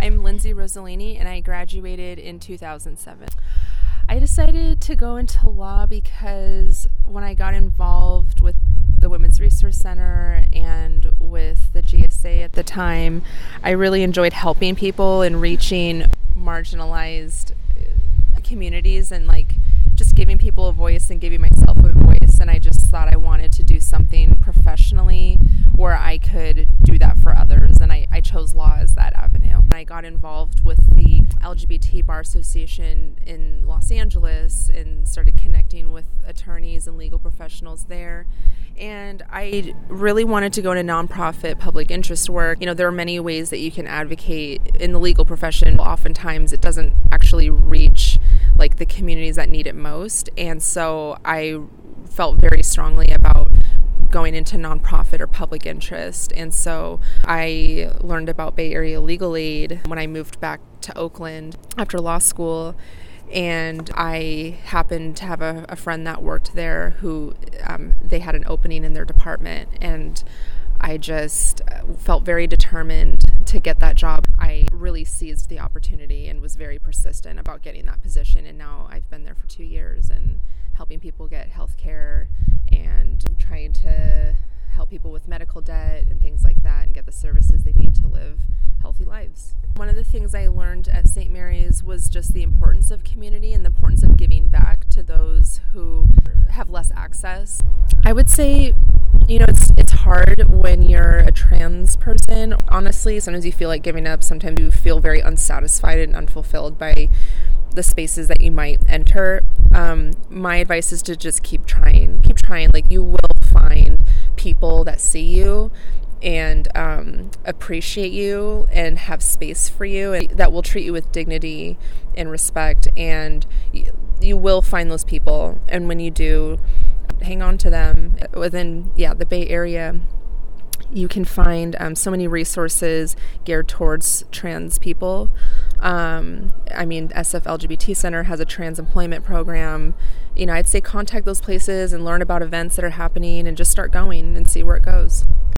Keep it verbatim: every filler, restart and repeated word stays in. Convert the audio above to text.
I'm Lindsay Rossellini, and I graduated in two thousand seven. I decided to go into law because when I got involved with the Women's Resource Center and with the G S A at the time, I really enjoyed helping people and reaching marginalized communities and like just giving people a voice and giving myself a voice. And I just thought I wanted to do something professionally where I could do that for others, and I, I chose law as that avenue. I got involved with the L G B T Bar Association in Los Angeles and started connecting with attorneys and legal professionals there. And I really wanted to go into nonprofit public interest work. You know, there are many ways that you can advocate in the legal profession. Oftentimes it doesn't actually reach like the communities that need it most. And so I felt very strongly about going into nonprofit or public interest. And so I learned about Bay Area Legal Aid when I moved back to Oakland after law school. And I happened to have a, a friend that worked there who um, they had an opening in their department. And I just felt very determined to get that job. I really seized the opportunity and was very persistent about getting that position. And now I've been there for two years and helping people get health care and trying to help people with medical debt and things like that and get the services they need to live healthy lives. One of the things I learned at Saint Mary's was just the importance of community and the importance of giving back to those who have less access. I would say, you know, it's it's hard when you're a trans person. Honestly, sometimes you feel like giving up. Sometimes you feel very unsatisfied and unfulfilled by the spaces that you might enter. Um, my advice is to just keep trying. Keep trying. Like, you will find people that see you and um, appreciate you and have space for you and that will treat you with dignity and respect. And you, you will find those people. And when you do, hang on to them. Within, yeah, the Bay Area, you can find um, so many resources geared towards trans people. Um, I mean, S F L G B T Center has a trans employment program. You know, I'd say contact those places and learn about events that are happening and just start going and see where it goes.